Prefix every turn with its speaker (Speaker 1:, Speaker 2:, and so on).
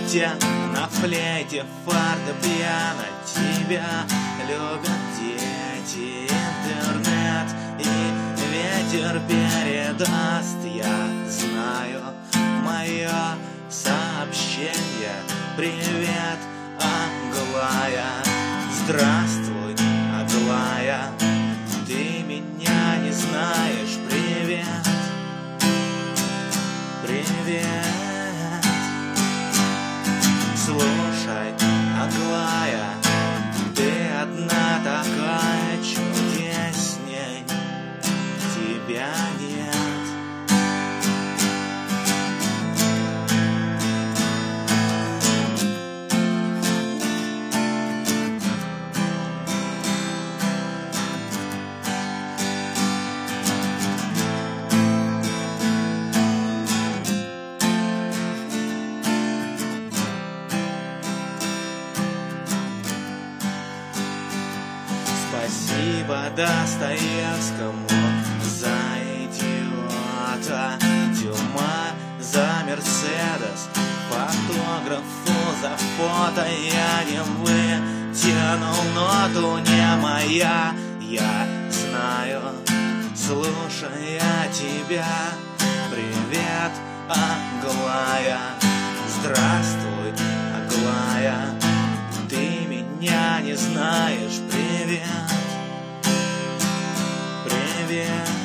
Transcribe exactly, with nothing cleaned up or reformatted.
Speaker 1: те на флейте, фортепиано. Тебя любят дети, интернет и ветер передаст. Я знаю мое сообщение. Привет, Аглая. Здравствуй, Аглая. Ты меня не знаешь. Привет, привет. Слушай, Аглая, ты одна такая, чудесней тебя нет. Спасибо Достоевскому за идиота, Дюма за Мерседес, фотографу за фото. Я не вытянул ноту, не моя. Я знаю, слушая тебя. Привет, Аглая. Здравствуй, Аглая. Ты меня не знаешь. Привет, привет.